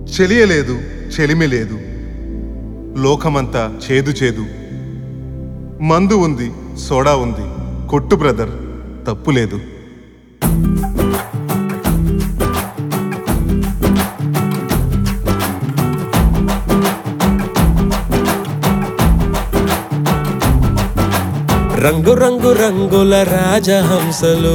చెలియలేదు, చెలిమి లేదు, లోకమంతా చేదు చేదు. మందు ఉంది, సోడా ఉంది, కొట్టు బ్రదర్, తప్పు లేదు. రంగు రంగు రంగుల రాజహంసలు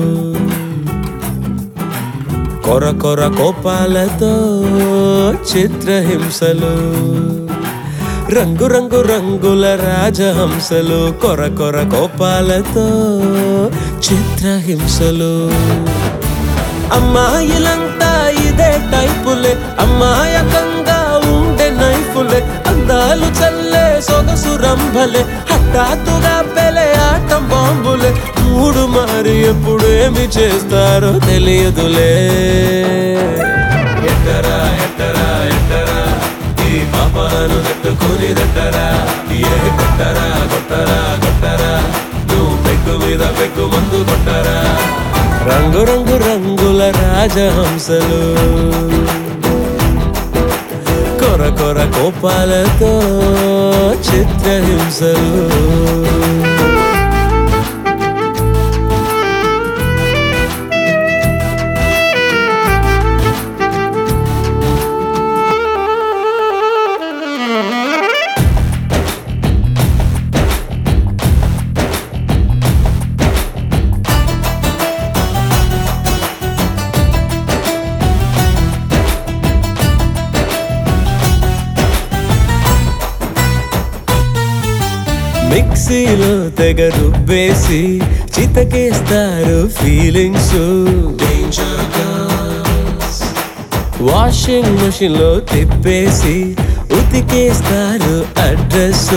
కొర కొర కోపాలతో చిత్రహింసలు. రంగు రంగు రంగుల రాజహంసలు కొర కొర కోపాలతో చిత్రహింసలు. అమ్మాయిలంతా ఇదే టైపులే, అమ్మాయకంగా ఉండే నైఫులే, అందాలు చల్లే సొగసు రంభలే, హఠాత్తుగా పెలే ఆటం బాంబులే. మూడు మారి ఎప్పుడు ఏమి చేస్తారో తెలియదులే. ఎట్టరా ఎట్టరా ఎట్టరా ఈ పాపాలను తట్టుకుని దట్టరా, ఏ కొట్టరా కొట్టరా కొట్టరా, నువ్వు పెగ్గు మీద పెగ్గు మందు కొట్టరా. రంగు రంగు రంగుల రాజహంసలు కొర కొర కోపాలతో చిత్రహింసలు. మిక్సీలో తెగ రుబ్బేసి చితకేస్తారు ఫీలింగ్స్. వాషింగ్ మెషిన్ లో తిప్పేసి ఉతికేస్తారు అడ్రస్.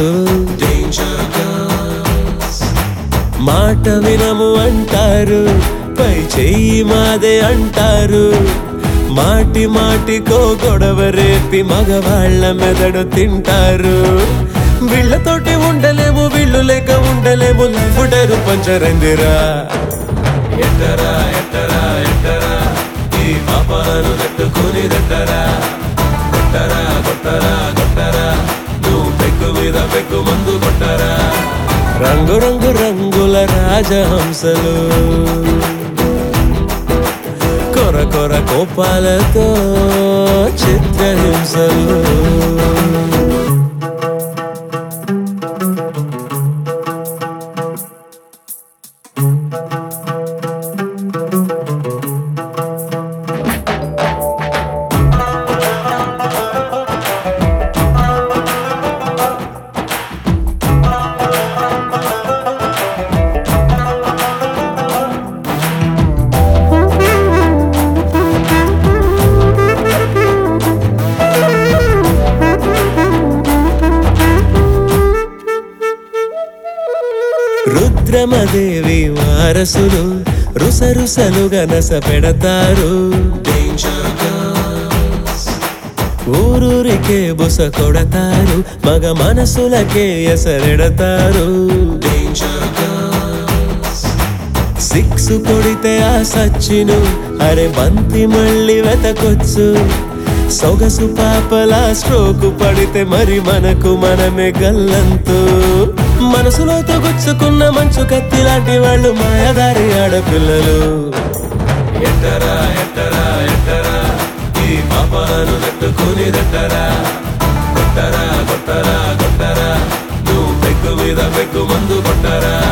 మాట వినము అంటారు, పై చెయ్యి మాదే అంటారు, మాటి మాటికో గొడవ రేపి మగవాళ్ళ మెదడు తింటారు. వీళ్ళతోటి ఉండలేము, వీళ్ళు లేక ఉండలేము, ఫుడరు పంచరందిరా. ఎట్టరా ఎట్టరా ఎట్టరా ఈ పాపాలను తట్టుకుని దట్టరా, కొట్టరా కొట్టరా కొట్టరా, నువ్వు పెగ్గు మీద పెగ్గు మందు కొట్టరా. రంగు రంగు రంగుల రాజహంసలు కొర కొర కోపాలతో చిత్రహింసలు. రుద్రమదేవి వారసులు రుసరుసలుగా నస పెడతారు. ఊరూరికే బుస కొడతారు, మగ మనసులకే ఎసరెడతారు. సిక్స్ కొడితే ఆ సచ్చిను అరే బంతి మళ్ళీ వెతకొచ్చు. సొగసు పాపలా స్ట్రోకు పడితే మరి మనకు మనమే గల్లంతు. మనసులోతో గుచ్చుకున్న మంచు కత్తి లాంటి వాళ్ళు మాయదారి ఆడపిల్లలు. ఎట్టరా ఎట్టరా ఎట్టరా ఈ పాపాలను తట్టుకుని దట్టరా, కొట్టరా కొట్టరా కొట్టరా, నువ్వు పెగ్గు మీద పెగ్గు మందు కొట్టరా.